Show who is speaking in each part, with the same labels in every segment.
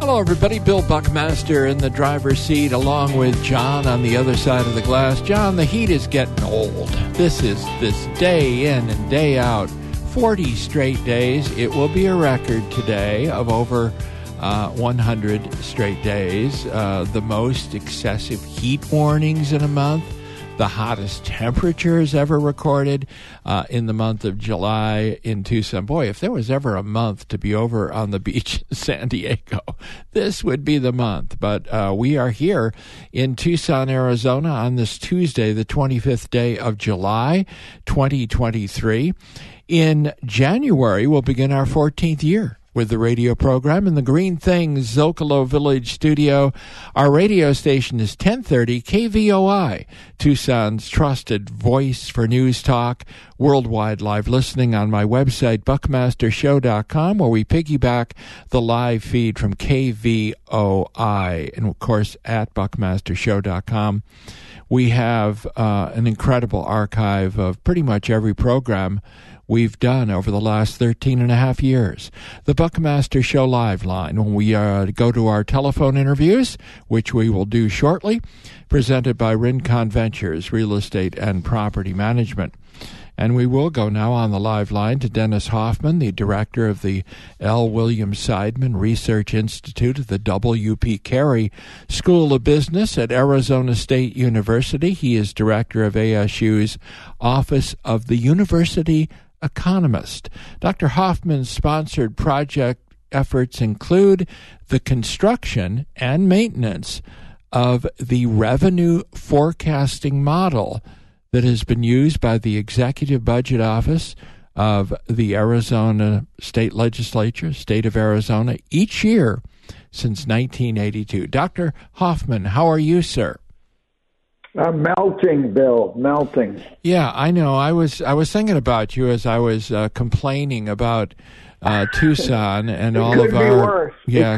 Speaker 1: Hello, everybody. Bill Buckmaster in the driver's seat, along with John on the other side of the glass. John, the heat is getting old. This day in and day out, 40 straight days. It will be a record today of over 100 straight days. The most excessive heat warnings in a month. The hottest temperatures ever recorded in the month of July in Tucson. Boy, if there was ever a month to be over on the beach in San Diego, this would be the month. But we are here in Tucson, Arizona on this Tuesday, the 25th day of July, 2023. In January, we'll begin our 14th year with the radio program in the Green Things Zocalo Village studio. Our radio station is 1030 KVOI, Tucson's trusted voice for news talk, worldwide live listening on my website, buckmastershow.com, where we piggyback the live feed from KVOI, and of course at buckmastershow.com. We have an incredible archive of pretty much every program we've done over the last 13 and a half years. The Buckmaster Show Live line, when we go to our telephone interviews, which we will do shortly, presented by Rincon Ventures, Real Estate and Property Management. And we will go now on the live line to Dennis Hoffman, the director of the L. William Seidman Research Institute of the W.P. Carey School of Business at Arizona State University. He is director of ASU's Office of the University Economist. Dr. Hoffman's sponsored project efforts include the construction and maintenance of the revenue forecasting model that has been used by the Executive Budget Office of the Arizona State Legislature, State of Arizona, each year since 1982. Dr. Hoffman, how are you, sir?
Speaker 2: Melting, Bill, melting.
Speaker 1: Yeah, I know. I was thinking about you as I was complaining about Tucson and all of our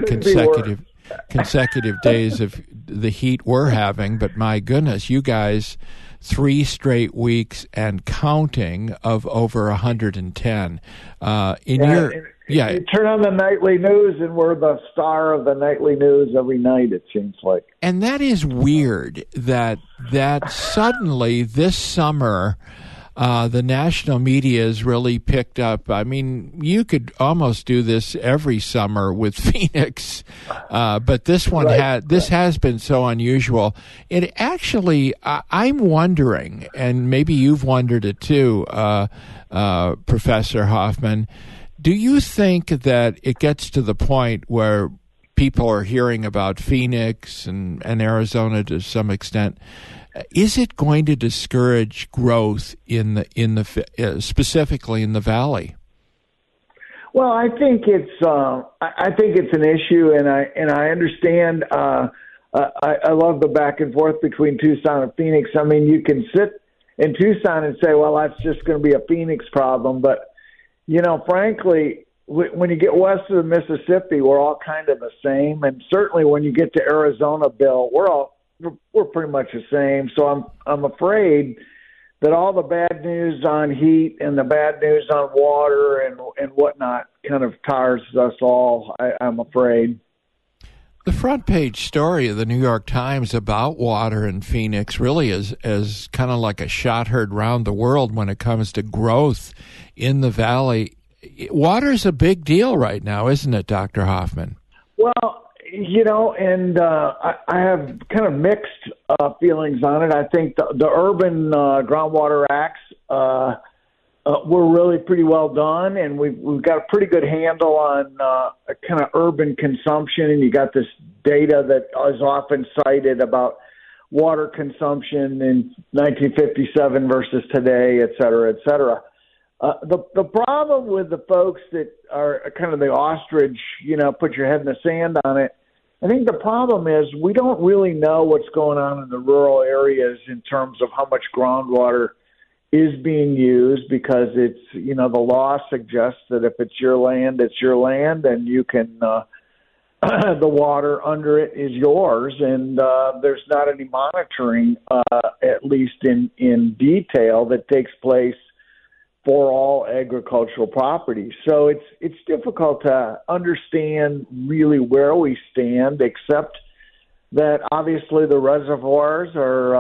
Speaker 1: consecutive days of the heat we're having. But my goodness, you guys, 3 straight weeks and counting of over 110.
Speaker 2: You turn on the nightly news, and we're the star of the nightly news every night, it seems like.
Speaker 1: And that is weird that suddenly this summer the national media has really picked up. I mean, you could almost do this every summer with Phoenix, but this one has been so unusual. It actually, I'm wondering, and maybe you've wondered it too, Professor Hoffman, do you think that it gets to the point where people are hearing about Phoenix and Arizona to some extent? Is it going to discourage growth in the specifically in the valley?
Speaker 2: Well, I think it's an issue, and I understand. I love the back and forth between Tucson and Phoenix. I mean, you can sit in Tucson and say, well, that's just going to be a Phoenix problem, but frankly, when you get west of the Mississippi, we're all kind of the same. And certainly when you get to Arizona, Bill, we're pretty much the same. So I'm afraid that all the bad news on heat and the bad news on water and whatnot kind of tires us all, I'm afraid.
Speaker 1: The front page story of the New York Times about water in Phoenix really is kind of like a shot heard round the world when it comes to growth in the valley. Water's a big deal right now, isn't it, Dr. Hoffman?
Speaker 2: Well, I have kind of mixed feelings on it. I think the urban groundwater acts were really pretty well done, and we've got a pretty good handle on kind of urban consumption, and you got this data that is often cited about water consumption in 1957 versus today, et cetera, et cetera. The problem with the folks that are kind of the ostrich, put your head in the sand on it, I think the problem is we don't really know what's going on in the rural areas in terms of how much groundwater is being used, because it's, the law suggests that if it's your land, it's your land, and you can, the water under it is yours, and there's not any monitoring, at least in detail, that takes place for all agricultural properties. So it's difficult to understand really where we stand, except that obviously the reservoirs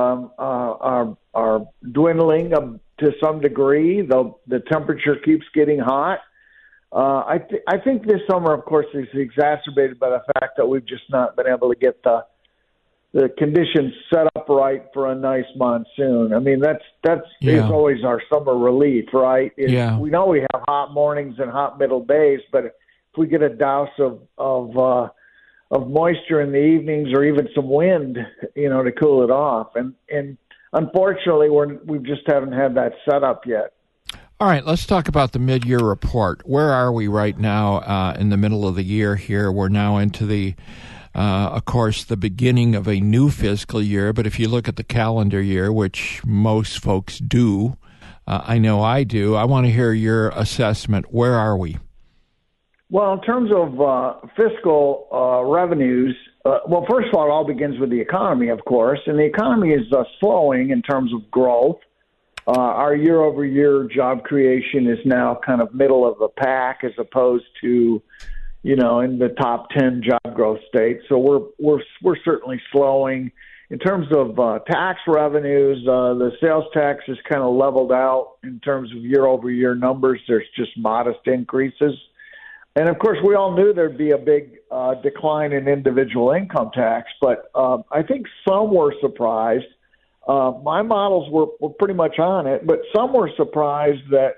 Speaker 2: are dwindling to some degree. The temperature keeps getting hot. I think this summer, of course, is exacerbated by the fact that we've just not been able to get the conditions set up right for a nice monsoon. I mean, that's is always our summer relief, right? We know we have hot mornings and hot middle days, but if we get a douse of moisture in the evenings or even some wind, to cool it off, and unfortunately, we just haven't had that set up yet.
Speaker 1: All right, let's talk about the mid-year report. Where are we right now in the middle of the year here? We're now into the of course, the beginning of a new fiscal year, but if you look at the calendar year, which most folks do, I know I do, I want to hear your assessment. Where are we?
Speaker 2: Well, in terms of fiscal revenues, well, first of all, it all begins with the economy, of course, and the economy is slowing in terms of growth. Our year-over-year job creation is now kind of middle of the pack as opposed to in the top 10 job growth states. So we're certainly slowing. In terms of tax revenues, the sales tax is kind of leveled out in terms of year-over-year numbers. There's just modest increases. And, of course, we all knew there'd be a big decline in individual income tax, but I think some were surprised. My models were pretty much on it, but some were surprised that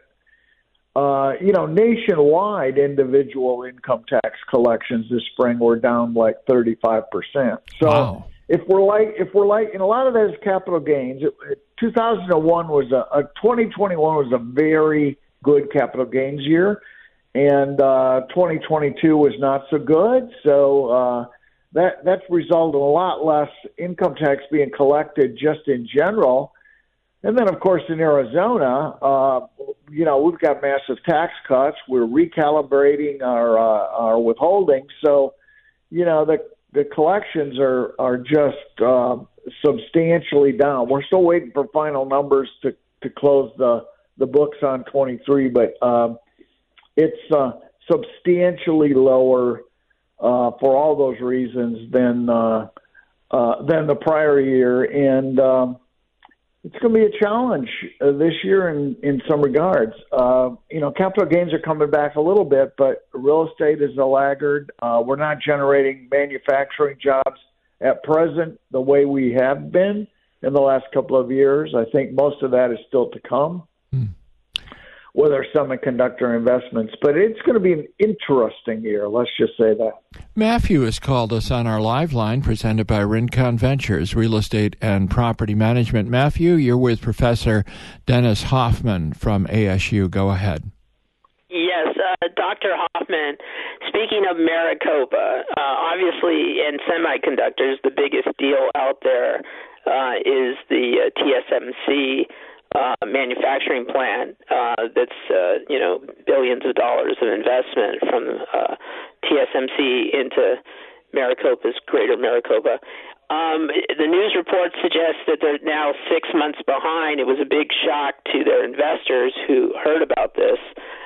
Speaker 2: nationwide individual income tax collections this spring were down like 35%. So
Speaker 1: wow.
Speaker 2: if we're like, and a lot of that is capital gains. 2021 was a very good capital gains year, and 2022 was not so good. So that's resulted in a lot less income tax being collected just in general. And then, of course, in Arizona, we've got massive tax cuts. We're recalibrating our withholding. So, the collections are just substantially down. We're still waiting for final numbers to close the books on 23, but it's substantially lower for all those reasons than the prior year. And it's going to be a challenge this year in some regards. Capital gains are coming back a little bit, but real estate is a laggard. We're not generating manufacturing jobs at present the way we have been in the last couple of years. I think most of that is still to come with our semiconductor investments. But it's going to be an interesting year, let's just say that.
Speaker 1: Matthew has called us on our live line presented by Rincon Ventures, Real Estate and Property Management. Matthew, you're with Professor Dennis Hoffman from ASU. Go ahead.
Speaker 3: Yes, Dr. Hoffman, speaking of Maricopa, obviously in semiconductors, the biggest deal out there is the TSMC manufacturing plant that's billions of dollars of investment from TSMC into Maricopa's Greater Maricopa. The news report suggests that they're now 6 months behind. It was a big shock to their investors who heard about this.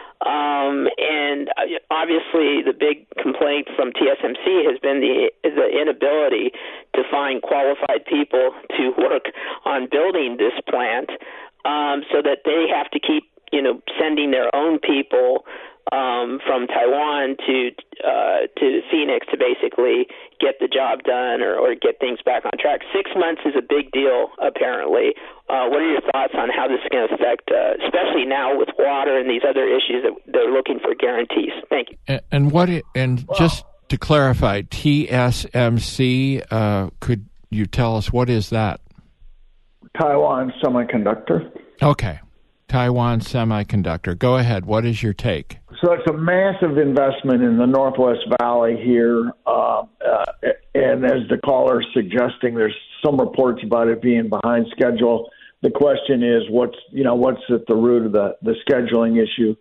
Speaker 3: And obviously the big complaint from TSMC has been the inability to find qualified people to work on building this plant, so that they have to keep, sending their own people from Taiwan to Phoenix to basically get the job done or get things back on track. 6 months is a big deal, apparently. What are your thoughts on how this is going to affect, especially now with water and these other issues that they're looking for guarantees? Thank you.
Speaker 1: Just to clarify, TSMC, could you tell us what is that?
Speaker 2: Taiwan Semiconductor.
Speaker 1: Okay. Taiwan Semiconductor. Go ahead. What is your take?
Speaker 2: So it's a massive investment in the Northwest Valley here. And as the caller is suggesting, there's some reports about it being behind schedule. The question is, what's at the root of the scheduling issue?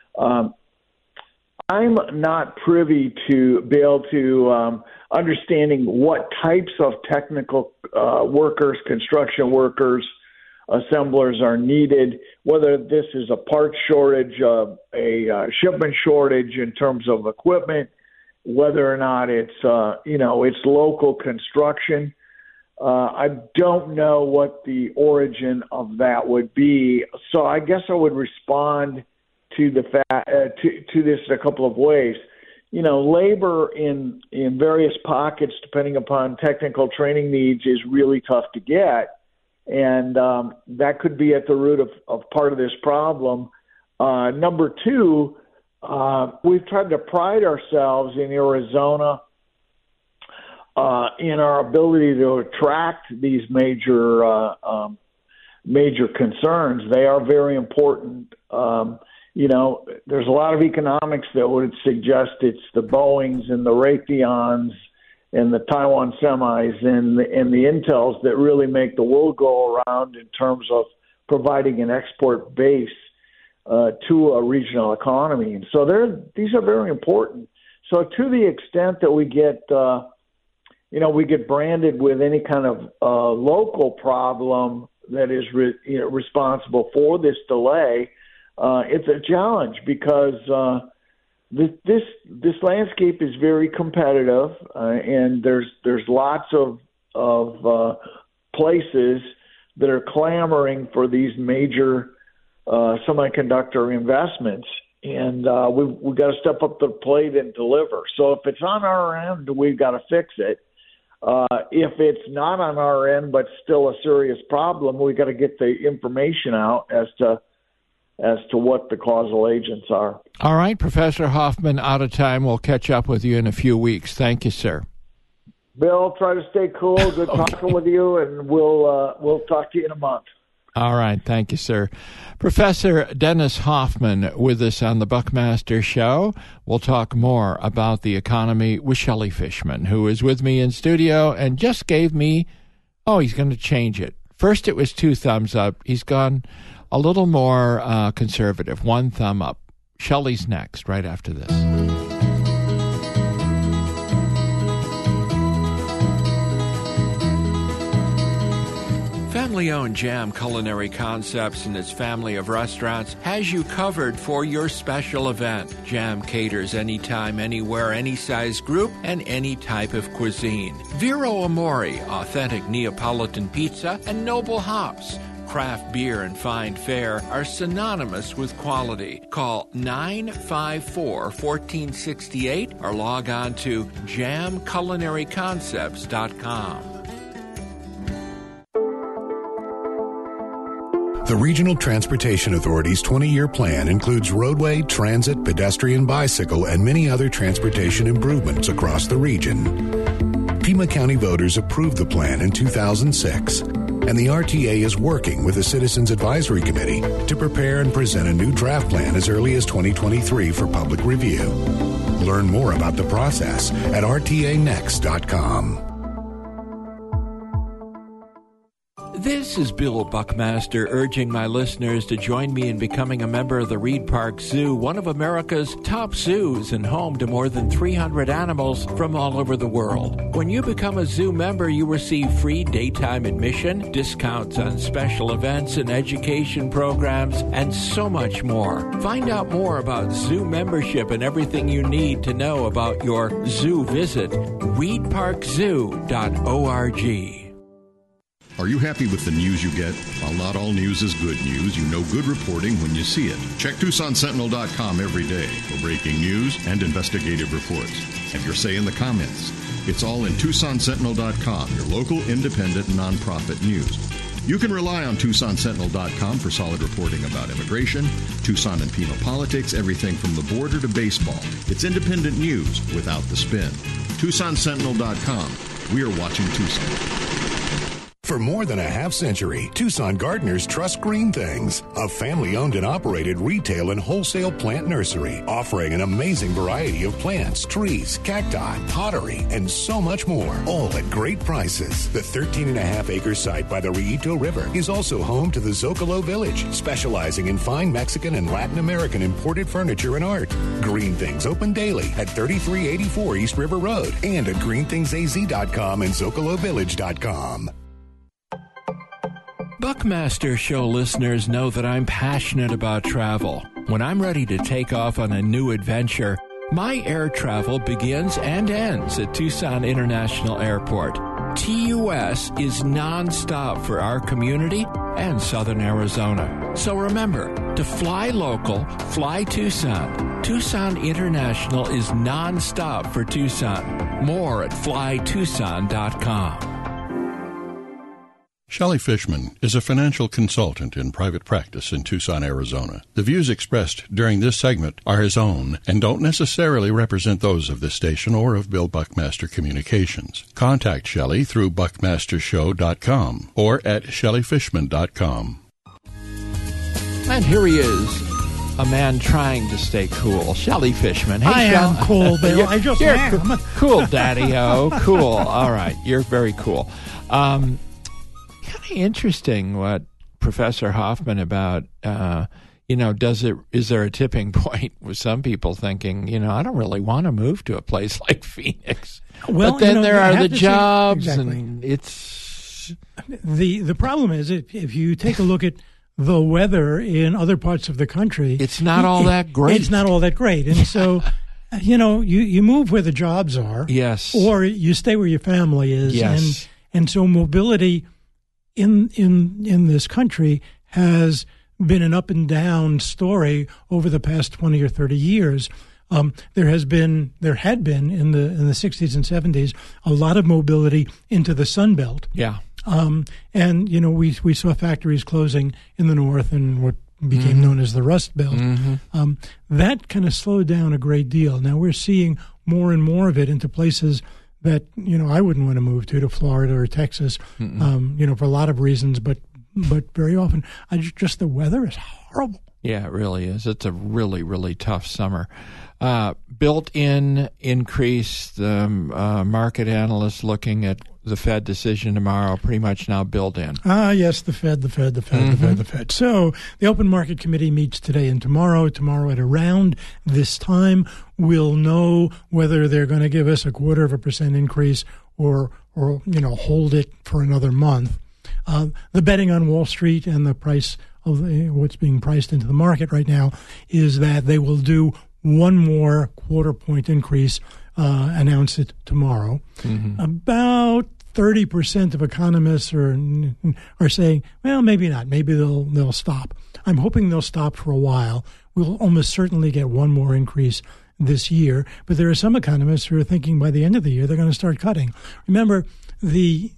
Speaker 2: I'm not privy to be able to understanding what types of technical workers, construction workers assemblers are needed, whether this is a part shortage, a shipment shortage in terms of equipment, whether or not it's it's local construction. I don't know what the origin of that would be. So I guess I would respond to the to this in a couple of ways. Labor in various pockets, depending upon technical training needs, is really tough to get, and that could be at the root of part of this problem. Number two, we've tried to pride ourselves in Arizona in our ability to attract these major concerns. They are very important. There's a lot of economics that would suggest it's the Boeings and the Raytheons and the Taiwan semis and the Intels that really make the world go around in terms of providing an export base to a regional economy. And so these are very important. So to the extent that we get branded with any kind of local problem that is responsible for this delay, it's a challenge because this landscape is very competitive, and there's lots of places that are clamoring for these major semiconductor investments, and we've got to step up to the plate and deliver. So if it's on our end, we've got to fix it. If it's not on our end but still a serious problem, we've got to get the information out as to what the causal agents are.
Speaker 1: All right, Professor Hoffman, out of time. We'll catch up with you in a few weeks. Thank you, sir.
Speaker 2: Bill, try to stay cool. Good talking with you, and we'll talk to you in a month.
Speaker 1: All right. Thank you, sir. Professor Dennis Hoffman with us on the Buckmaster Show. We'll talk more about the economy with Shelley Fishman, who is with me in studio and just gave me, he's going to change it. First it was 2 thumbs up. He's gone a little more conservative. 1 thumb up. Shelley's next, right after this. Family-owned Jam Culinary Concepts and its family of restaurants has you covered for your special event. Jam caters anytime, anywhere, any size group, and any type of cuisine. Vero Amore, authentic Neapolitan pizza, and Noble Hops. Craft beer and fine fare are synonymous with quality. Call 954-1468 or log on to jamculinaryconcepts.com.
Speaker 4: The Regional Transportation Authority's 20-year plan includes roadway, transit, pedestrian, bicycle, and many other transportation improvements across the region. Pima County voters approved the plan in 2006, and the RTA is working with the Citizens Advisory Committee to prepare and present a new draft plan as early as 2023 for public review. Learn more about the process at rtanext.com.
Speaker 1: This is Bill Buckmaster urging my listeners to join me in becoming a member of the Reed Park Zoo, one of America's top zoos and home to more than 300 animals from all over the world. When you become a zoo member, you receive free daytime admission, discounts on special events and education programs, and so much more. Find out more about zoo membership and everything you need to know about your zoo visit. reedparkzoo.org.
Speaker 5: Are you happy with the news you get? While not all news is good news, you know good reporting when you see it. Check TucsonSentinel.com every day for breaking news and investigative reports. Have your say in the comments. It's all in TucsonSentinel.com, your local independent nonprofit news. You can rely on TucsonSentinel.com for solid reporting about immigration, Tucson and Pima politics, everything from the border to baseball. It's independent news without the spin. TucsonSentinel.com. We are watching Tucson.
Speaker 4: For more than a half century, Tucson gardeners trust Green Things, a family-owned and operated retail and wholesale plant nursery, offering an amazing variety of plants, trees, cacti, pottery, and so much more, all at great prices. The 13.5-acre site by the Riito River is also home to the Zocalo Village, specializing in fine Mexican and Latin American imported furniture and art. Green Things open daily at 3384 East River Road and at greenthingsaz.com and zocalovillage.com.
Speaker 1: Buckmaster Show listeners know that I'm passionate about travel. When I'm ready to take off on a new adventure, my air travel begins and ends at Tucson International Airport. TUS is nonstop for our community and Southern Arizona. So remember, to fly local, fly Tucson. Tucson International is nonstop for Tucson. More at flytucson.com.
Speaker 5: Shelley Fishman is a financial consultant in private practice in Tucson, Arizona. The views expressed during this segment are his own and don't necessarily represent those of this station or of Bill Buckmaster Communications. Contact Shelley through buckmastershow.com or at shelleyfishman.com.
Speaker 1: And here he is, a man trying to stay cool, Shelley Fishman. Hey,
Speaker 6: I am cool, Bill. I just am.
Speaker 1: Cool, Daddy-o. Cool. All right. You're very cool. Kind of interesting what Professor Hoffman about, is there a tipping point with some people thinking, I don't really want to move to a place like Phoenix.
Speaker 6: Well,
Speaker 1: but then there are the jobs,
Speaker 6: exactly.
Speaker 1: And it's...
Speaker 6: The problem is, if you take a look at the weather in other parts of the country...
Speaker 1: It's not all that great.
Speaker 6: It's not all that great. And so, you move where the jobs are.
Speaker 1: Yes.
Speaker 6: Or you stay where your family is.
Speaker 1: Yes.
Speaker 6: And so mobility in this country has been an up and down story over the past 20 or 30 years. There had been in the 60s and 70s a lot of mobility into the Sun Belt.
Speaker 1: Yeah.
Speaker 6: And we saw factories closing in the north and what became known as the Rust Belt. Mm-hmm. That kind of slowed down a great deal. Now we're seeing more and more of it into places that I wouldn't want to move to Florida or Texas, for a lot of reasons, but very often just the weather is horrible.
Speaker 1: Yeah, it really is. It's a really, really tough summer. Built-in increase, the market analysts looking at the Fed decision tomorrow, pretty much now built in.
Speaker 6: Yes, the Fed. So the Open Market Committee meets today and tomorrow. Tomorrow at around this time, we'll know whether they're going to give us a 0.25% increase or hold it for another month. The betting on Wall Street and the price of what's being priced into the market right now is that they will do one more 0.25 increase, announce it tomorrow. Mm-hmm. About 30% of economists are saying, well, maybe not. Maybe they'll stop. I'm hoping they'll stop for a while. We'll almost certainly get one more increase this year. But there are some economists who are thinking by the end of the year they're going to start cutting. Remember, the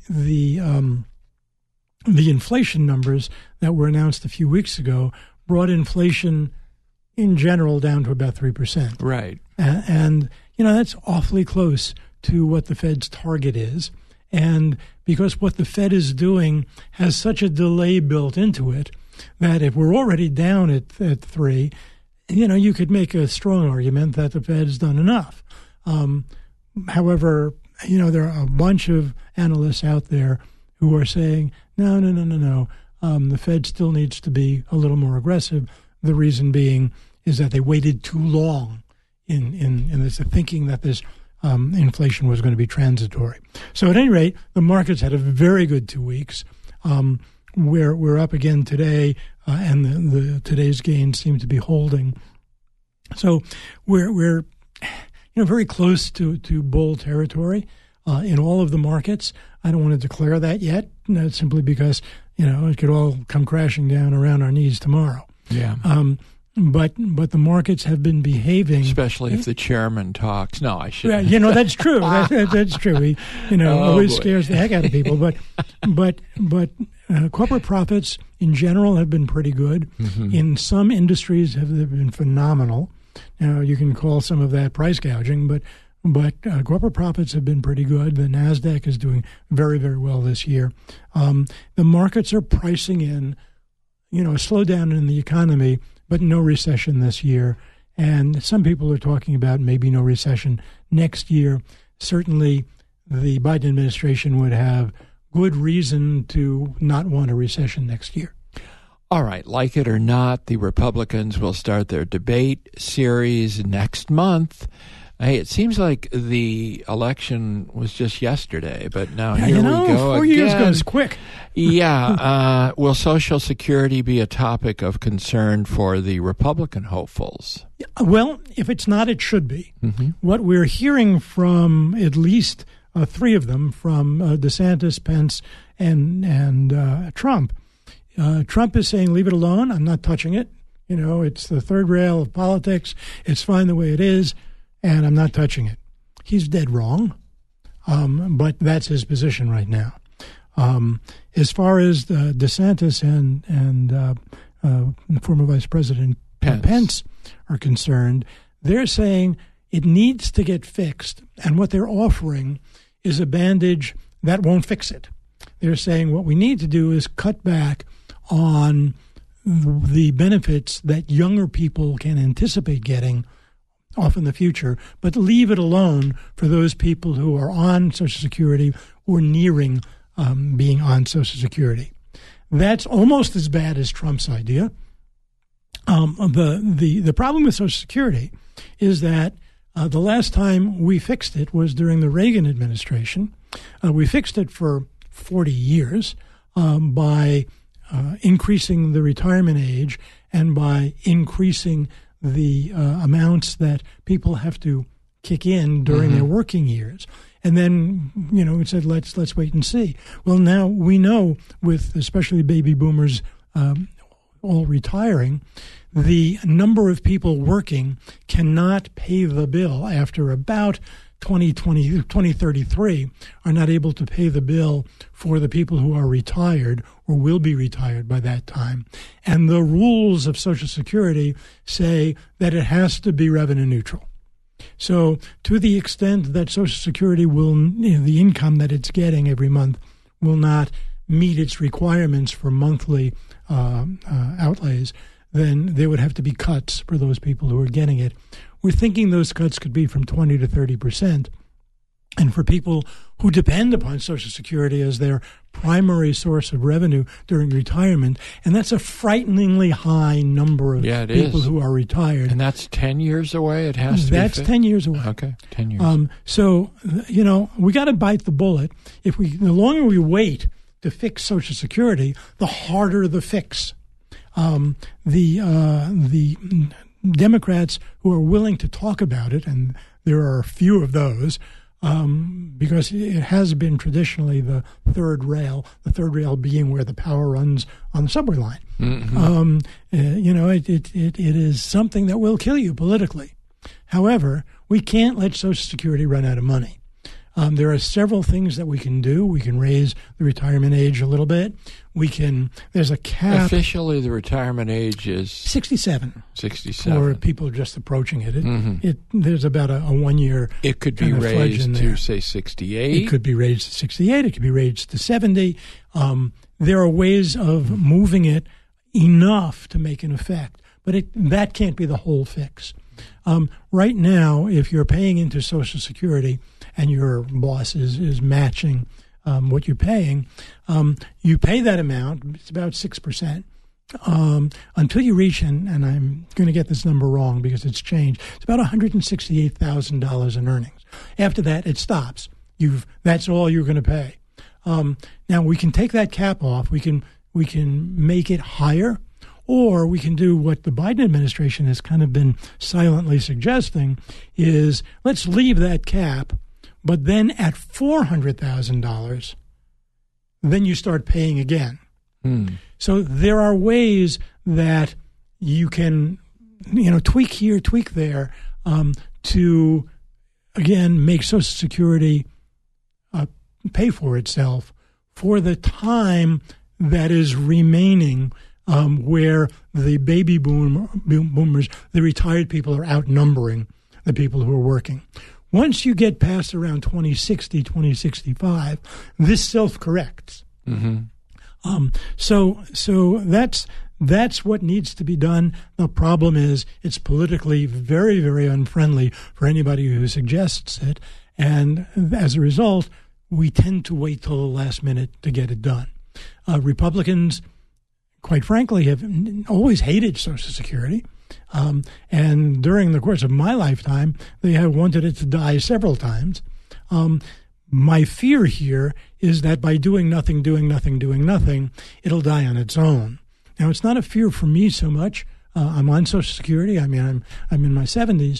Speaker 6: inflation numbers that were announced a few weeks ago brought inflation in general down to about 3%.
Speaker 1: Right.
Speaker 6: And that's awfully close to what the Fed's target is. And because what the Fed is doing has such a delay built into it that if we're already down at 3, you could make a strong argument that the Fed has done enough. However, there are a bunch of analysts out there who are saying, no. The Fed still needs to be a little more aggressive. The reason being is that they waited too long in this thinking that this inflation was going to be transitory. So at any rate, the markets had a very good 2 weeks. We're up again today, and the today's gains seem to be holding. So we're very close to bull territory in all of the markets. I don't want to declare that yet, simply because it could all come crashing down around our knees tomorrow.
Speaker 1: Yeah.
Speaker 6: But the markets have been behaving,
Speaker 1: especially if the chairman talks. No, I shouldn't.
Speaker 6: Yeah, that's true. That's true. He, always scares the heck out of people. But corporate profits in general have been pretty good. Mm-hmm. In some industries, have been phenomenal. Now you can call some of that price gouging, but corporate profits have been pretty good. The NASDAQ is doing very, very well this year. The markets are pricing in, a slowdown in the economy, but no recession this year. And some people are talking about maybe no recession next year. Certainly, the Biden administration would have good reason to not want a recession next year.
Speaker 1: All right, like it or not, the Republicans will start their debate series next month. Hey, it seems like the election was just yesterday, but now here
Speaker 6: we
Speaker 1: go
Speaker 6: 4
Speaker 1: again.
Speaker 6: years goes quick.
Speaker 1: Yeah. Will Social Security be a topic of concern for the Republican hopefuls?
Speaker 6: Well, if it's not, it should be.
Speaker 1: Mm-hmm.
Speaker 6: What we're hearing from at least three of them, from DeSantis, Pence, and Trump, Trump is saying, leave it alone. I'm not touching it. It's the third rail of politics. It's fine the way it is, and I'm not touching it. He's dead wrong, but that's his position right now. As far as DeSantis and former Vice President Pence are concerned, they're saying it needs to get fixed, and what they're offering is a bandage that won't fix it. They're saying what we need to do is cut back on the benefits that younger people can anticipate getting off in the future, but leave it alone for those people who are on Social Security or nearing being on Social Security. That's almost as bad as Trump's idea. The problem with Social Security is that the last time we fixed it was during the Reagan administration. We fixed it for 40 years by increasing the retirement age and by increasing the amounts that people have to kick in during their working years. And then, it said, let's wait and see. Well, now we know, with especially baby boomers all retiring, the number of people working cannot pay the bill after about 2033 are not able to pay the bill for the people who are retired or will be retired by that time. And the rules of Social Security say that it has to be revenue neutral. So to the extent that Social Security will, the income that it's getting every month will not meet its requirements for monthly outlays, then there would have to be cuts for those people who are getting it. We're thinking those cuts could be from 20 to 30%. And for people who depend upon Social Security as their primary source of revenue during retirement, and that's a frighteningly high number of people who are retired.
Speaker 1: And that's 10 years away? It has to be
Speaker 6: That's 10 years away.
Speaker 1: Okay, 10 years.
Speaker 6: So, we got to bite the bullet. The longer we wait to fix Social Security, the harder the fix. The Democrats who are willing to talk about it, and there are a few of those, because it has been traditionally the third rail being where the power runs on the subway line. Mm-hmm. It is something that will kill you politically. However, we can't let Social Security run out of money. There are several things that we can do. We can raise the retirement age a little bit. There's a cap.
Speaker 1: Officially, the retirement age is
Speaker 6: 67.
Speaker 1: 67.
Speaker 6: For people just approaching it. There's about a 1 year.
Speaker 1: It could be raised to, say, 68.
Speaker 6: It could be raised to 68. It could be raised to 70. There are ways of moving it enough to make an effect, but that can't be the whole fix. Right now, if you're paying into Social Security and your boss is matching what you're paying, you pay that amount. It's about 6%. Until you reach, and I'm going to get this number wrong because it's changed, it's about $168,000 in earnings. After that, it stops. That's all you're going to pay. Now, we can take that cap off. We can make it higher, or we can do what the Biden administration has kind of been silently suggesting, is let's leave that cap, but then at $400,000, then you start paying again. So there are ways that you can, tweak here, tweak there, to, again, make Social Security pay for itself for the time that is remaining, where the baby boomers, the retired people, are outnumbering the people who are working. Once you get past around 2060, 2065, this self-corrects. Mm-hmm. So that's what needs to be done. The problem is it's politically very, very unfriendly for anybody who suggests it, and as a result, we tend to wait till the last minute to get it done. Republicans, quite frankly, have always hated Social Security. And during the course of my lifetime, they have wanted it to die several times. My fear here is that by doing nothing, it'll die on its own. Now, it's not a fear for me so much. I'm on Social Security. I mean, I'm in my 70s.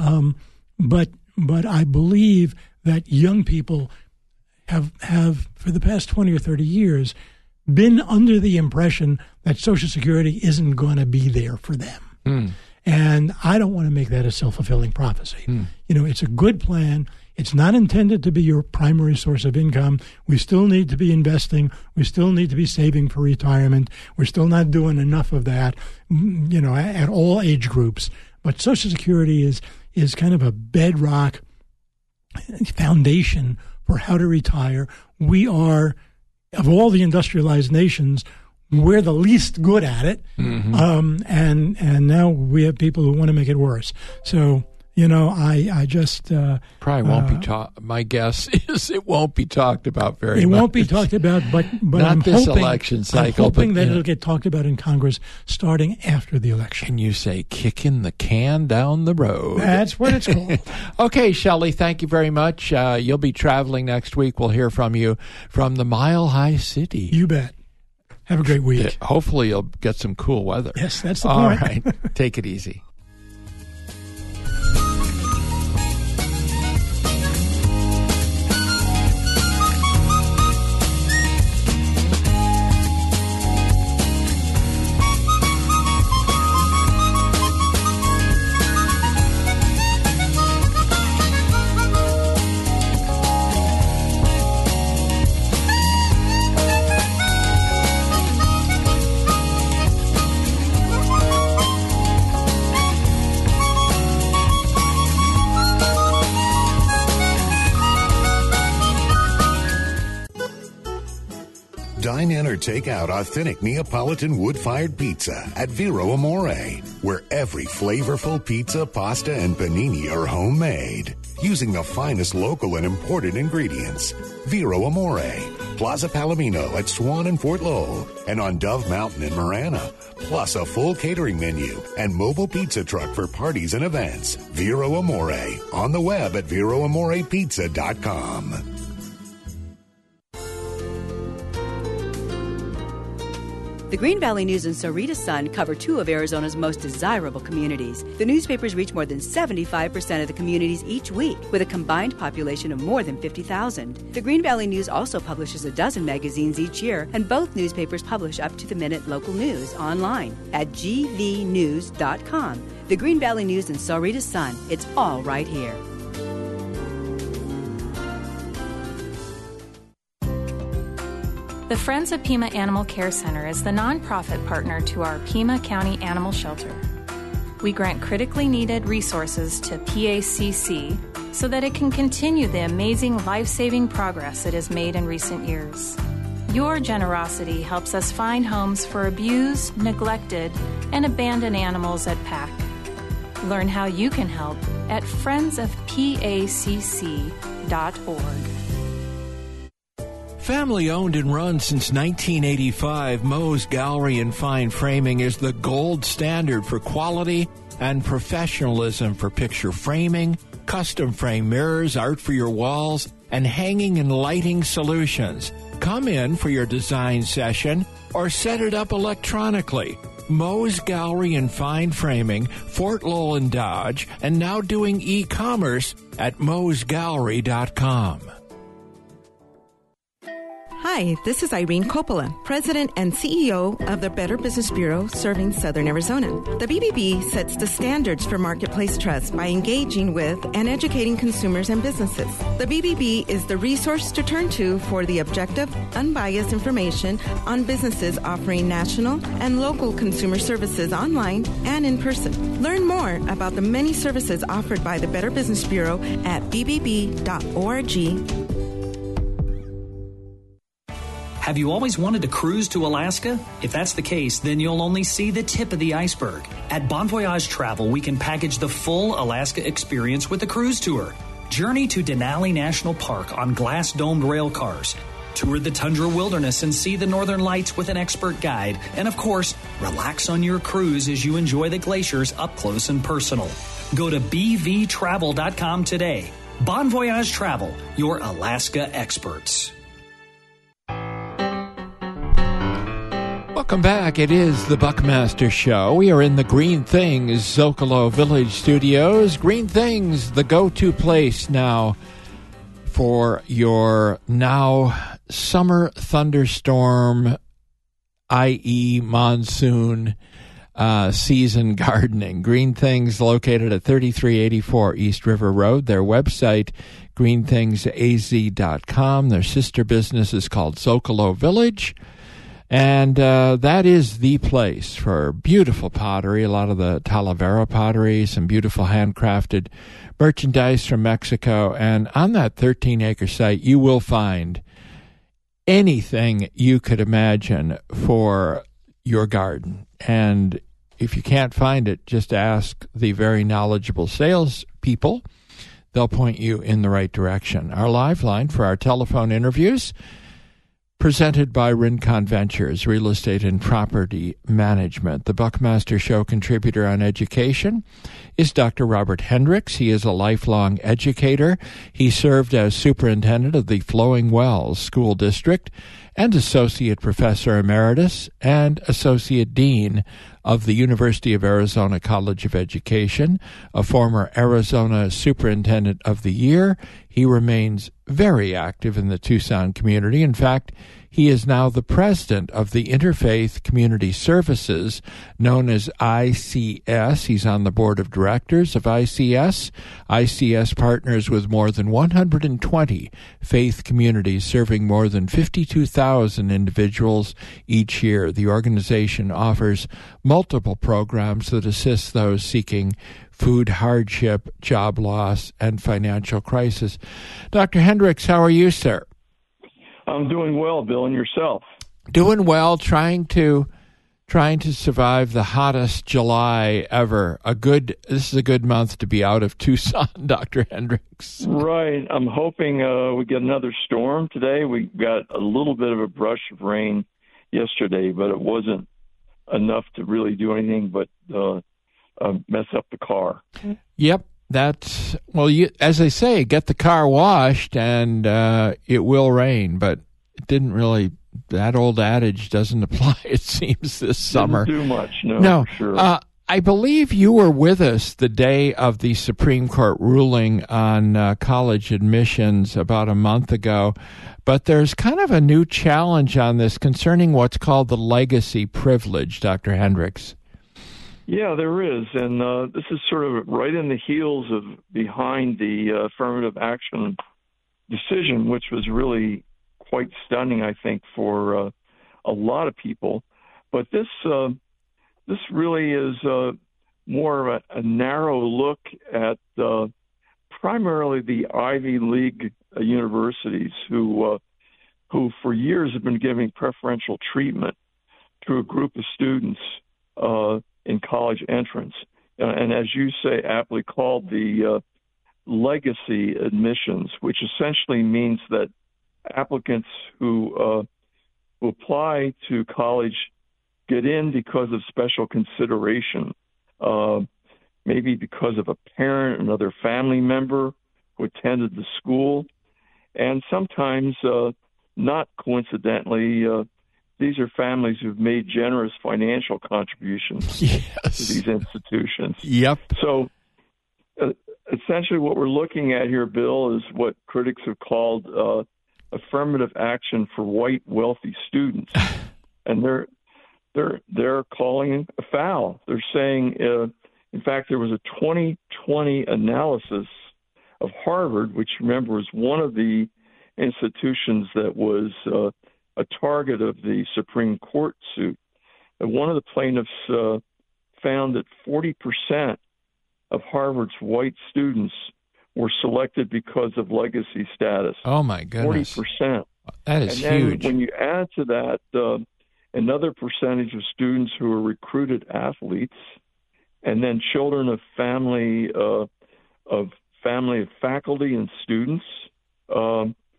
Speaker 6: But I believe that young people have for the past 20 or 30 years been under the impression that Social Security isn't going to be there for them. And I don't want to make that a self-fulfilling prophecy. You know, it's a good plan. It's not intended to be your primary source of income. We still need to be investing. We still need to be saving for retirement. We're still not doing enough of that, you know, at all age groups. But Social Security is kind of a bedrock foundation for how to retire. We are, of all the industrialized nations, we're the least good at it. And now we have people who want to make it worse. So, you know, I just...
Speaker 1: probably won't be talked... My guess is it won't be talked about very much.
Speaker 6: It won't be talked about, but
Speaker 1: not
Speaker 6: I'm
Speaker 1: this
Speaker 6: hoping,
Speaker 1: election cycle.
Speaker 6: I'm hoping that
Speaker 1: yeah.
Speaker 6: it'll get talked about in Congress starting after the election.
Speaker 1: And you say, kicking the can down the road.
Speaker 6: That's what it's called.
Speaker 1: Okay, Shelley, thank you very much. You'll be traveling next week. We'll hear from you from the Mile High City.
Speaker 6: You bet. Have a great week.
Speaker 1: Hopefully you'll get some cool weather.
Speaker 6: Yes, that's the
Speaker 1: All
Speaker 6: point.
Speaker 1: All right. Take it easy.
Speaker 4: Dine in or take out authentic Neapolitan wood-fired pizza at Vero Amore, where every flavorful pizza, pasta, and panini are homemade, using the finest local and imported ingredients. Vero Amore, Plaza Palomino at Swan and Fort Lowell, and on Dove Mountain in Marana, plus a full catering menu and mobile pizza truck for parties and events. Vero Amore, on the web at VeroAmorePizza.com.
Speaker 7: The Green Valley News and Sarita Sun cover two of Arizona's most desirable communities. The newspapers reach more than 75% of the communities each week, with a combined population of more than 50,000. The Green Valley News also publishes a dozen magazines each year, and both newspapers publish up-to-the-minute local news online at gvnews.com. The Green Valley News and Sarita Sun. It's all right here.
Speaker 8: The Friends of Pima Animal Care Center is the nonprofit partner to our Pima County Animal Shelter. We grant critically needed resources to PACC so that it can continue the amazing life-saving progress it has made in recent years. Your generosity helps us find homes for abused, neglected, and abandoned animals at PAC. Learn how you can help at friendsofpacc.org.
Speaker 1: Family owned and run since 1985, Moe's Gallery and Fine Framing is the gold standard for quality and professionalism for picture framing, custom frame mirrors, art for your walls, and hanging and lighting solutions. Come in for your design session or set it up electronically. Moe's Gallery and Fine Framing, Fort Lowell and Dodge, and now doing e-commerce at moesgallery.com.
Speaker 9: Hi, this is Irene Coppola, President and CEO of the Better Business Bureau serving Southern Arizona. The BBB sets the standards for marketplace trust by engaging with and educating consumers and businesses. The BBB is the resource to turn to for the objective, unbiased information on businesses offering national and local consumer services online and in person. Learn more about the many services offered by the Better Business Bureau at bbb.org.
Speaker 10: Have you always wanted to cruise to Alaska? If that's the case, then you'll only see the tip of the iceberg. At Bon Voyage Travel, we can package the full Alaska experience with a cruise tour. Journey to Denali National Park on glass-domed rail cars. tour the tundra wilderness and see the northern lights with an expert guide, and of course, relax on your cruise as you enjoy the glaciers up close and personal. Go to bvtravel.com today. Bon Voyage Travel, your Alaska experts.
Speaker 1: Welcome back. It is the Buckmaster Show. We are in the Green Things Zocalo Village Studios. Green Things, the go-to place now for your now summer thunderstorm, i.e. monsoon season gardening. Green Things located at 3384 East River Road. Their website, greenthingsaz.com. Their sister business is called Zocalo Village. And that is the place for beautiful pottery, a lot of the Talavera pottery, some beautiful handcrafted merchandise from Mexico. And on that 13-acre site, you will find anything you could imagine for your garden. And if you can't find it, just ask the very knowledgeable sales people. They'll point you in the right direction. Our live line for our telephone interviews, presented by Rincon Ventures, Real Estate and Property Management. The Buckmaster Show contributor on education is Dr. Robert Hendricks. He is a lifelong educator. He served as superintendent of the Flowing Wells School District and associate professor emeritus and associate dean of the University of Arizona College of Education, a former Arizona Superintendent of the Year. He remains very active in the Tucson community. In fact, he is now the president of the Interfaith Community Services, known as ICS. He's on the board of directors of ICS. ICS partners with more than 120 faith communities, serving more than 52,000 individuals each year. The organization offers multiple programs that assist those seeking food hardship, job loss, and financial crisis. Dr. Hendricks, how are you, sir?
Speaker 11: I'm doing well, Bill, and yourself?
Speaker 1: Doing well, trying to survive the hottest July ever. This is a good month to be out of Tucson, Dr. Hendricks.
Speaker 11: Right. I'm hoping we get another storm today. We got a little bit of a brush of rain yesterday, but it wasn't enough to really do anything but mess up the car.
Speaker 1: Yep. As they say, get the car washed and it will rain, but it didn't really, that old adage doesn't apply, it seems, this summer.
Speaker 11: Didn't do much, no, for sure.
Speaker 1: I believe you were with us the day of the Supreme Court ruling on college admissions about a month ago, but there's kind of a new challenge on this concerning what's called the legacy privilege, Dr. Hendricks.
Speaker 11: Yeah, there is, and this is sort of right in the heels of behind the affirmative action decision, which was really quite stunning, I think, for a lot of people. But this really is more of a narrow look at primarily the Ivy League universities who for years have been giving preferential treatment to a group of students in college entrance, and as you say, aptly called the legacy admissions, which essentially means that applicants who apply to college get in because of special consideration, maybe because of a parent, another family member who attended the school, and sometimes, not coincidentally, these are families who've made generous financial contributions to these institutions.
Speaker 1: Yep.
Speaker 11: So essentially what we're looking at here, Bill, is what critics have called affirmative action for white wealthy students. And they're calling a foul. They're saying, in fact, there was a 2020 analysis of Harvard, which, remember, was one of the institutions that was a target of the Supreme Court suit. And one of the plaintiffs found that 40% of Harvard's white students were selected because of legacy status.
Speaker 1: Oh, my goodness.
Speaker 11: 40%.
Speaker 1: That is
Speaker 11: and
Speaker 1: huge.
Speaker 11: When you add to that another percentage of students who are recruited athletes, and then children of family of faculty and students,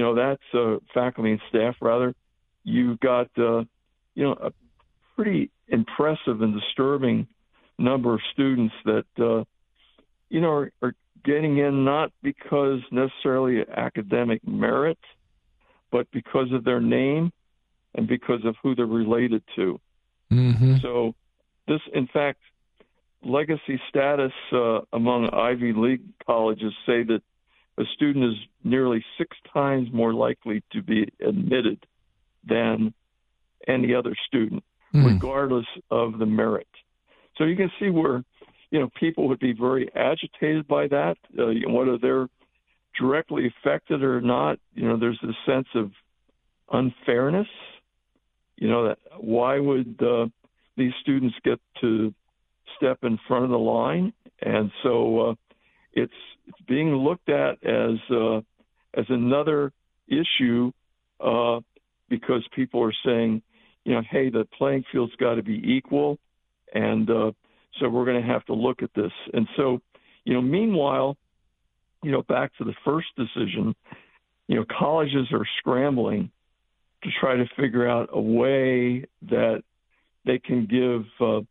Speaker 11: that's faculty and staff, rather. You've got, a pretty impressive and disturbing number of students that, are getting in not because necessarily academic merit, but because of their name and because of who they're related to.
Speaker 1: Mm-hmm.
Speaker 11: So this, in fact, legacy status among Ivy League colleges say that a student is nearly 6 times more likely to be admitted than any other student, regardless of the merit. So you can see where, people would be very agitated by that, whether they're directly affected or not. There's a sense of unfairness. That why would these students get to step in front of the line? And so it's being looked at as another issue because people are saying, hey, the playing field's got to be equal, and so we're going to have to look at this. And so, meanwhile, back to the first decision, colleges are scrambling to try to figure out a way that they can give,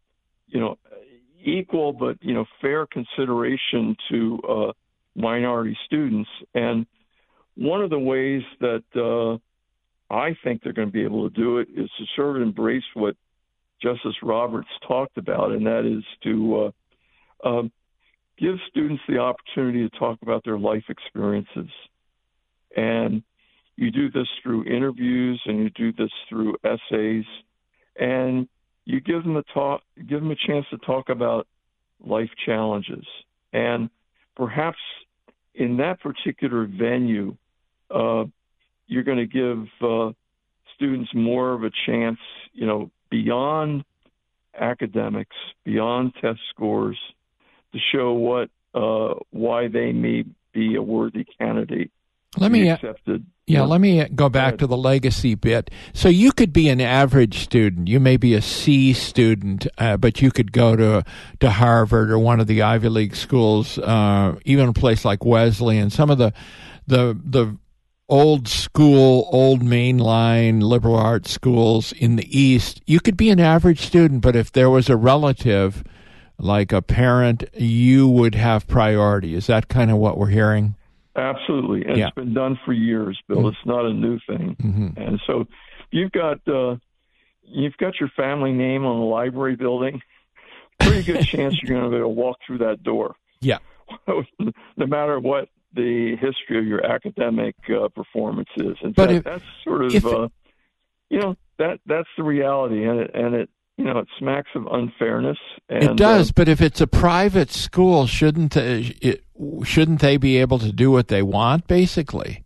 Speaker 11: equal but, fair consideration to minority students. And one of the ways that I think they're going to be able to do it is to sort of embrace what Justice Roberts talked about, and that is to give students the opportunity to talk about their life experiences. And you do this through interviews, and you do this through essays, and you give them a chance to talk about life challenges. And perhaps in that particular venue, you're going to give students more of a chance, beyond academics, beyond test scores, to show why they may be a worthy candidate.
Speaker 1: Let me
Speaker 11: accepted.
Speaker 1: Let me go back to the legacy bit. So you could be an average student. You may be a C student, but you could go to Harvard or one of the Ivy League schools, even a place like Wesleyan. Some of the old school, old mainline liberal arts schools in the East. You could be an average student, but if there was a relative, like a parent, you would have priority. Is that kind of what we're hearing?
Speaker 11: Absolutely. And It's been done for years, Bill. It's not a new thing.
Speaker 1: Mm-hmm.
Speaker 11: And so you've got your family name on the library building. Pretty good chance you're going to be able to walk through that door.
Speaker 1: Yeah.
Speaker 11: No matter what the history of your academic performance is. And that's sort of, that's the reality. And it smacks of unfairness. And,
Speaker 1: it does, but if it's a private school, shouldn't they be able to do what they want, basically?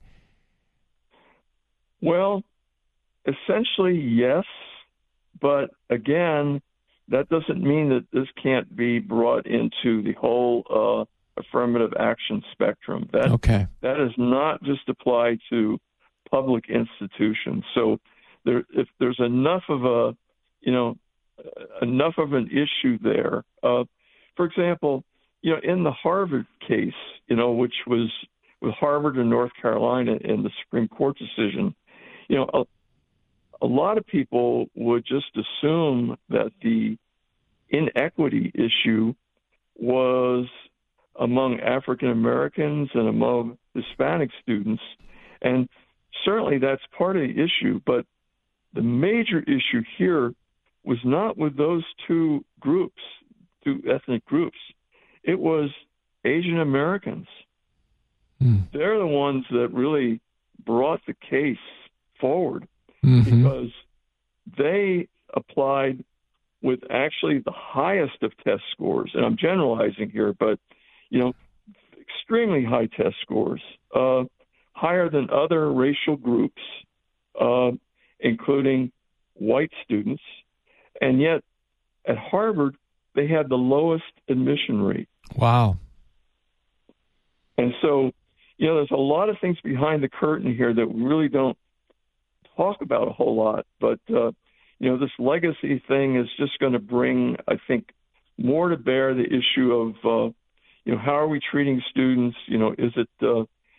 Speaker 11: Well, essentially, yes. But again, that doesn't mean that this can't be brought into the whole affirmative action spectrum. That is not just applied to public institutions. So if there's enough of an issue there. For example, in the Harvard case, which was with Harvard and North Carolina in the Supreme Court decision, a lot of people would just assume that the inequity issue was among African Americans and among Hispanic students. And certainly that's part of the issue, but the major issue here was not with those two ethnic groups. It was Asian Americans. They're the ones that really brought the case forward because they applied with actually the highest of test scores. And I'm generalizing here, but, extremely high test scores, higher than other racial groups, including white students. And yet, at Harvard, they had the lowest admission rate.
Speaker 1: Wow.
Speaker 11: And so, there's a lot of things behind the curtain here that we really don't talk about a whole lot. But, this legacy thing is just going to bring, I think, more to bear the issue of, how are we treating students? Is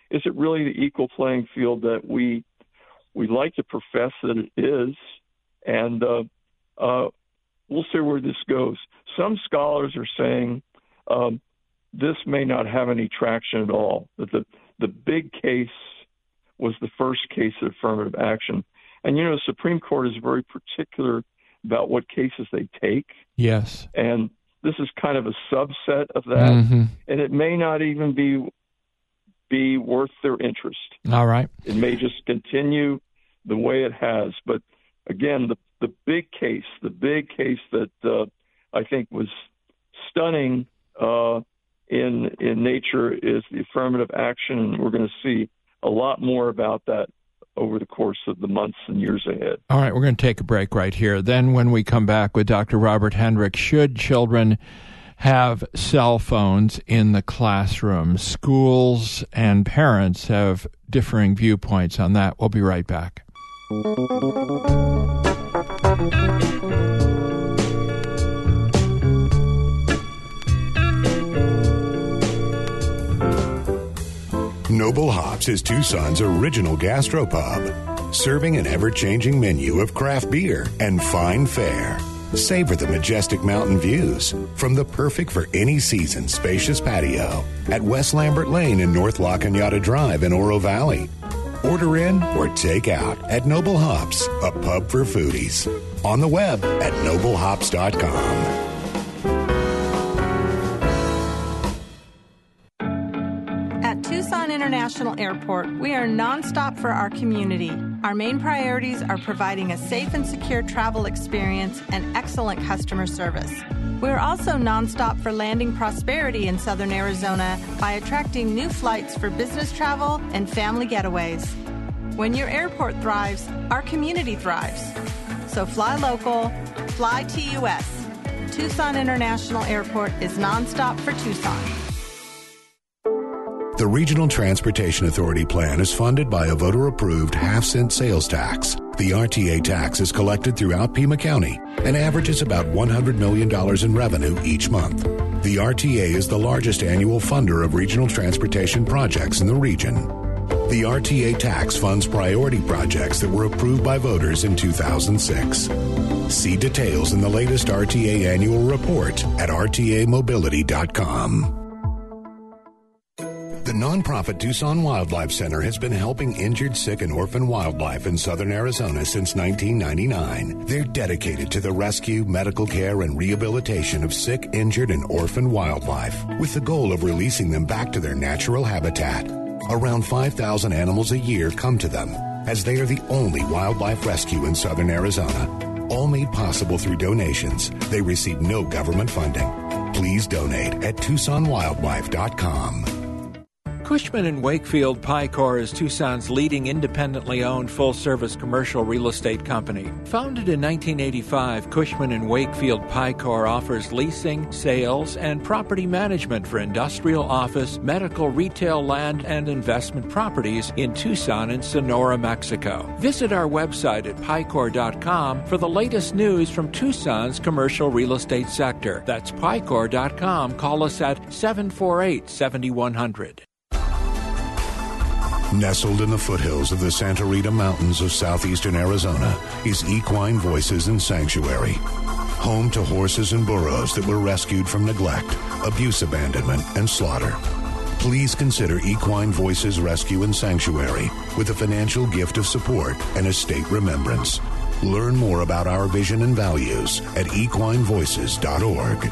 Speaker 11: is it really the equal playing field that we like to profess that it is? And we'll see where this goes. Some scholars are saying this may not have any traction at all, that the big case was the first case of affirmative action. And, the Supreme Court is very particular about what cases they take.
Speaker 1: Yes.
Speaker 11: And this is kind of a subset of that.
Speaker 1: Mm-hmm.
Speaker 11: And it may not even be worth their interest.
Speaker 1: All right.
Speaker 11: It may just continue the way it has. But, again, the big case that I think was stunning in nature is the affirmative action, and we're going to see a lot more about that over the course of the months and years ahead.
Speaker 1: All right, we're going to take a break right here. Then when we come back with Dr. Robert Hendrick, should children have cell phones in the classroom? Schools and parents have differing viewpoints on that. We'll be right back.
Speaker 4: Noble Hops is Tucson's original gastropub, serving an ever-changing menu of craft beer and fine fare. Savor the majestic mountain views from the perfect for any season spacious patio at West Lambert Lane and North La Cañada Drive in Oro Valley. Order in or take out at Noble Hops, a pub for foodies. On the web at noblehops.com.
Speaker 12: Tucson International Airport, we are nonstop for our community. Our main priorities are providing a safe and secure travel experience and excellent customer service. We are also nonstop for landing prosperity in Southern Arizona by attracting new flights for business travel and family getaways. When your airport thrives, our community thrives. So fly local, fly TUS. Tucson International Airport is nonstop for Tucson.
Speaker 4: The Regional Transportation Authority plan is funded by a voter-approved half-cent sales tax. The RTA tax is collected throughout Pima County and averages about $100 million in revenue each month. The RTA is the largest annual funder of regional transportation projects in the region. The RTA tax funds priority projects that were approved by voters in 2006. See details in the latest RTA annual report at rtamobility.com. The nonprofit Tucson Wildlife Center has been helping injured, sick, and orphan wildlife in southern Arizona since 1999. They're dedicated to the rescue, medical care, and rehabilitation of sick, injured, and orphan wildlife, with the goal of releasing them back to their natural habitat. Around 5,000 animals a year come to them, as they are the only wildlife rescue in southern Arizona. All made possible through donations. They receive no government funding. Please donate at TucsonWildlife.com.
Speaker 1: Cushman & Wakefield Picor is Tucson's leading independently owned full-service commercial real estate company. Founded in 1985, Cushman & Wakefield Picor offers leasing, sales, and property management for industrial, office, medical, retail, land, and investment properties in Tucson and Sonora, Mexico. Visit our website at Picor.com for the latest news from Tucson's commercial real estate sector. That's Picor.com. Call us at 748-7100.
Speaker 4: Nestled in the foothills of the Santa Rita Mountains of southeastern Arizona is Equine Voices and Sanctuary. Home to horses and burros that were rescued from neglect, abuse, abandonment, and slaughter. Please consider Equine Voices Rescue and Sanctuary with a financial gift of support and estate remembrance. Learn more about our vision and values at equinevoices.org.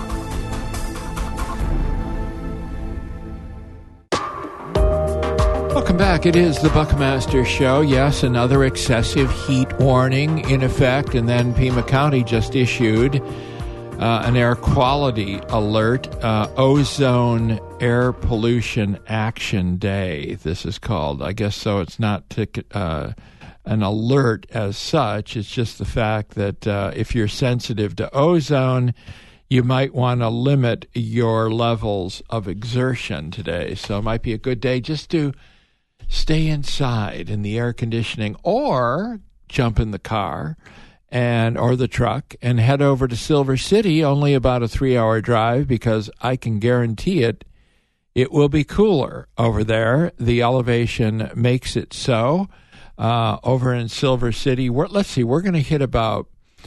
Speaker 1: Welcome back. It is the Buckmaster Show. Yes, another excessive heat warning in effect, and then Pima County just issued an air quality alert, Ozone Air Pollution Action Day, this is called. I guess so it's not an alert as such. It's just the fact that if you're sensitive to ozone, you might want to limit your levels of exertion today. So it might be a good day just to stay inside in the air conditioning, or jump in the car or the truck and head over to Silver City, only about a 3-hour drive, because I can guarantee it it will be cooler over there. The elevation makes it so. Over in Silver City, let's see, we're going to hit about,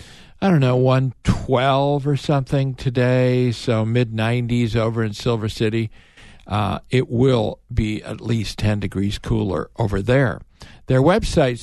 Speaker 1: 112 or something today, so mid-90s over in Silver City. It will be at least 10 degrees cooler over there. Their website,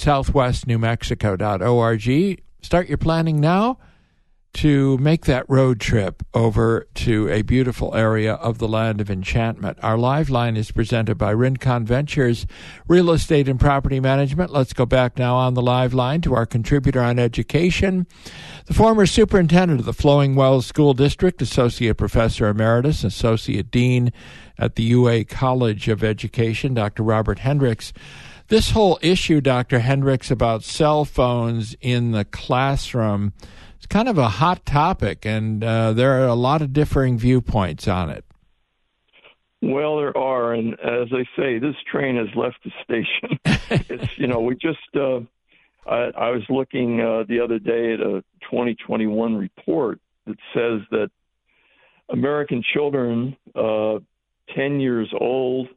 Speaker 1: southwestnewmexico.org. Start your planning now to make that road trip over to a beautiful area of the land of enchantment. Our live line is presented by Rincon Ventures Real Estate and Property Management. Let's go back now on the live line to our contributor on education, the former superintendent of the Flowing Wells School District, Associate Professor Emeritus, Associate Dean at the UA College of Education, Dr. Robert Hendricks. This whole issue, Dr. Hendricks, about cell phones in the classroom, it's kind of a hot topic, and there are a lot of differing viewpoints on it.
Speaker 11: Well, there are, and as I say, this train has left the station. We just, I was looking the other day at a 2021 report that says that American children 10 years old,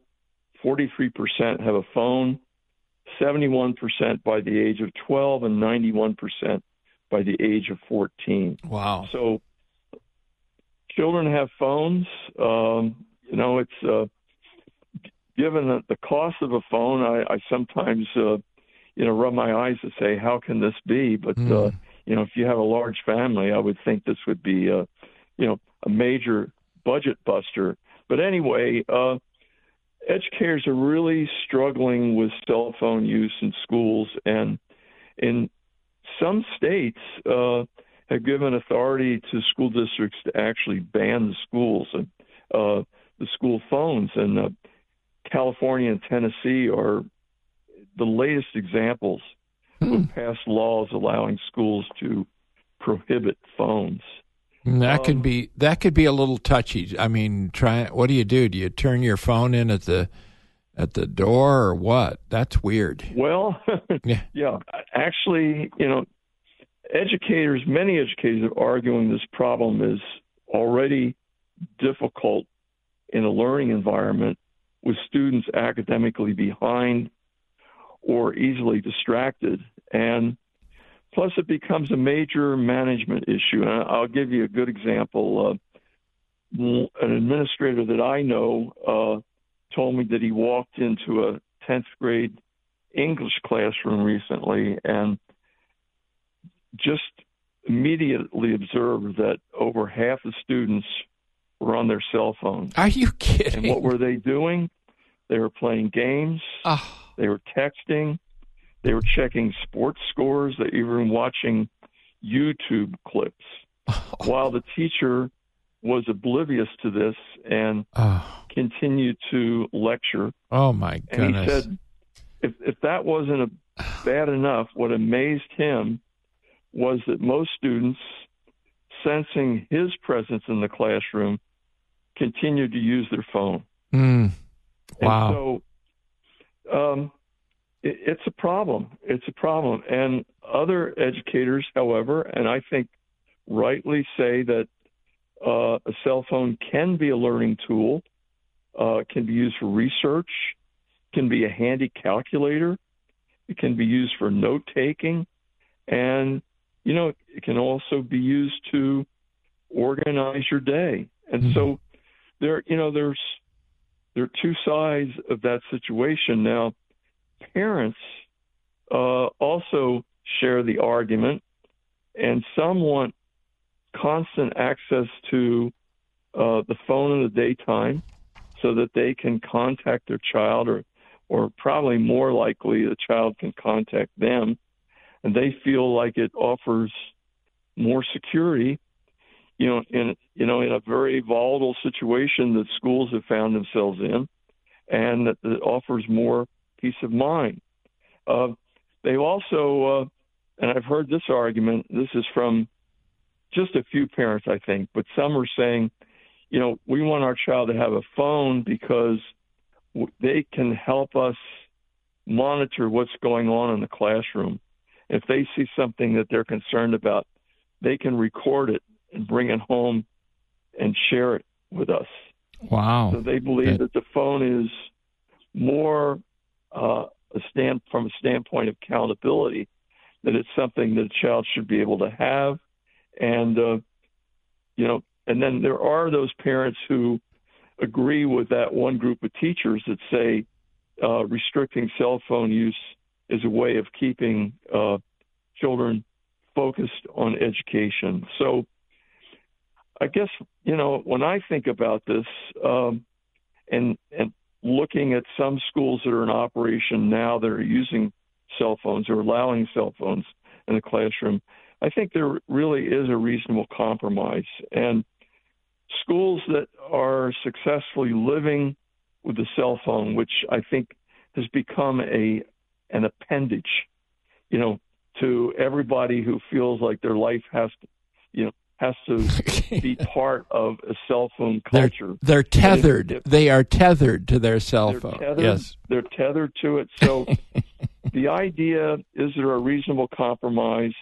Speaker 11: 43% have a phone, 71% by the age of 12, and 91% by the age of 14.
Speaker 1: Wow.
Speaker 11: So children have phones. It's given the cost of a phone, I sometimes, rub my eyes and say, how can this be? But, if you have a large family, I would think this would be, a major budget buster. But anyway, educators are really struggling with cell phone use in schools, and in some states have given authority to school districts to actually ban the schools and the school phones. And California and Tennessee are the latest examples of past laws allowing schools to prohibit phones.
Speaker 1: That could be a little touchy. I mean, what do? Do you turn your phone in at the door or what? That's weird.
Speaker 11: Well, yeah. Actually, many educators are arguing this problem is already difficult in a learning environment with students academically behind or easily distracted. And plus, it becomes a major management issue. And I'll give you a good example. An administrator that I know told me that he walked into a 10th grade English classroom recently and just immediately observed that over half the students were on their cell phones.
Speaker 1: Are you kidding?
Speaker 11: And what were they doing? They were playing games.
Speaker 1: Oh.
Speaker 11: They were texting. They were checking sports scores. They were even watching YouTube clips while the teacher was oblivious to this and continued to lecture.
Speaker 1: Oh, my goodness.
Speaker 11: And he said if that wasn't bad enough, what amazed him was that most students, sensing his presence in the classroom, continued to use their phone.
Speaker 1: Wow.
Speaker 11: And so it's a problem. It's a problem. And other educators, however, and I think rightly say that a cell phone can be a learning tool, can be used for research, can be a handy calculator, it can be used for note-taking, and, it can also be used to organize your day. And so there are two sides of that situation. Now, parents also share the argument, and some want constant access to the phone in the daytime so that they can contact their child, or probably more likely the child can contact them, and they feel like it offers more security, in a very volatile situation that schools have found themselves in, and that it offers more peace of mind. They also, and I've heard this argument, this is from just a few parents, I think, but some are saying, we want our child to have a phone because they can help us monitor what's going on in the classroom. If they see something that they're concerned about, they can record it and bring it home and share it with us.
Speaker 1: Wow.
Speaker 11: So they believe that the phone is more from a standpoint of accountability, that it's something that a child should be able to have. And, and then there are those parents who agree with that one group of teachers that say restricting cell phone use is a way of keeping children focused on education. So I guess, when I think about this and looking at some schools that are in operation now that are using cell phones or allowing cell phones in the classroom, I think there really is a reasonable compromise. And schools that are successfully living with the cell phone, which I think has become an appendage, to everybody who feels like their life has to be part of a cell phone culture.
Speaker 1: They're tethered. They are tethered to their cell phone. Yes.
Speaker 11: They're tethered to it. So the idea, is there a reasonable compromise?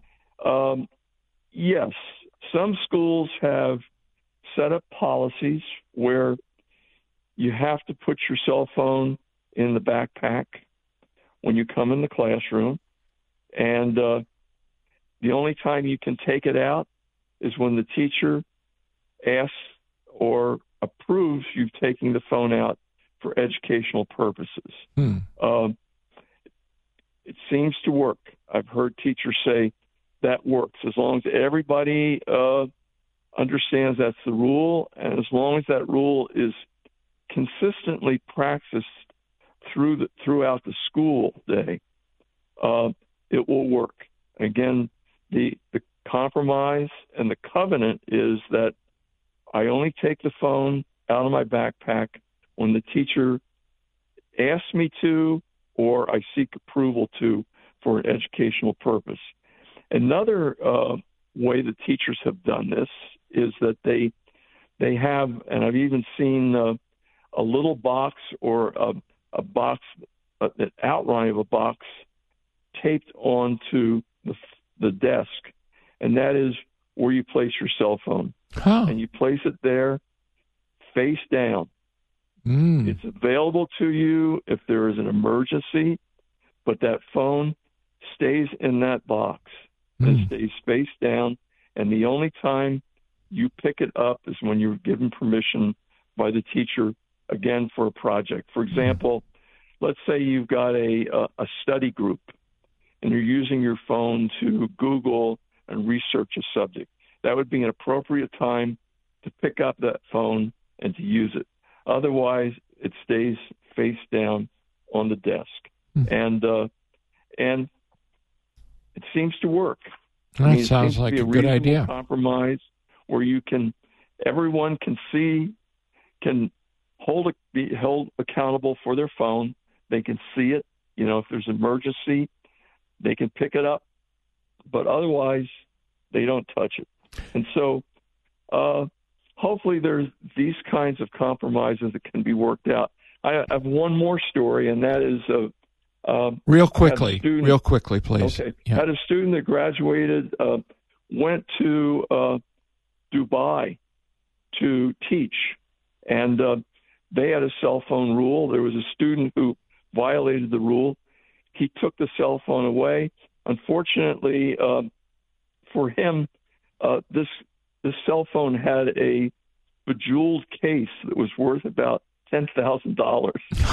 Speaker 11: Yes. Some schools have set up policies where you have to put your cell phone in the backpack when you come in the classroom. And the only time you can take it out is when the teacher asks or approves you taking the phone out for educational purposes. It seems to work. I've heard teachers say that works as long as everybody understands that's the rule, and as long as that rule is consistently practiced throughout the school day, it will work. Again, the compromise and the covenant is that I only take the phone out of my backpack when the teacher asks me to or I seek approval to for an educational purpose. Another way the teachers have done this is that they have, and I've even seen a little box or a box, an outline of a box taped onto the desk, and that is where you place your cell phone. And you place it there face down. It's available to you if there is an emergency, but that phone stays in that box. It stays face down, and the only time you pick it up is when you're given permission by the teacher, again, for a project. For example, let's say you've got a study group, and you're using your phone to Google and research a subject. That would be an appropriate time to pick up that phone and to use it. Otherwise, it stays face down on the desk. And it seems to work.
Speaker 1: That sounds like a good idea.
Speaker 11: Compromise where everyone can see, can be held accountable for their phone. They can see it. If there's an emergency, they can pick it up, but otherwise they don't touch it. And so hopefully there's these kinds of compromises that can be worked out. I have one more story, and that is
Speaker 1: real quickly, please.
Speaker 11: Okay. Yeah. Had a student that graduated, went to Dubai to teach, and they had a cell phone rule. There was a student who violated the rule. He took the cell phone away. Unfortunately, for him, this cell phone had a bejeweled case that was worth about $10,000,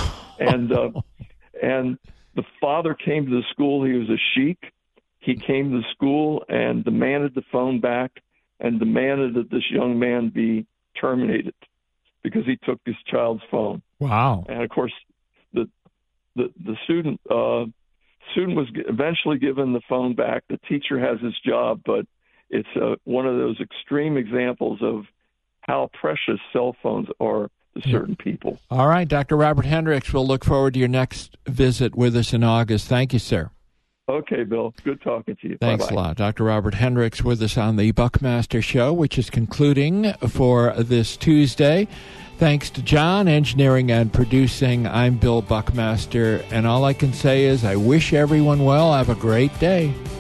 Speaker 11: and the father came to the school. He was a sheik. He came to the school and demanded the phone back, and demanded that this young man be terminated because he took his child's phone.
Speaker 1: Wow!
Speaker 11: And of course, the student was eventually given the phone back. The teacher has his job, but it's one of those extreme examples of how precious cell phones are to certain people.
Speaker 1: All right, Dr. Robert Hendricks, we'll look forward to your next visit with us in August. Thank you, sir.
Speaker 11: Okay, Bill. Good talking to you.
Speaker 1: Thanks
Speaker 11: Bye-bye.
Speaker 1: a lot. Dr. Robert Hendricks with us on the Buckmaster Show, which is concluding for this Tuesday. Thanks to John, engineering and producing. I'm Bill Buckmaster, and all I can say is I wish everyone well. Have a great day.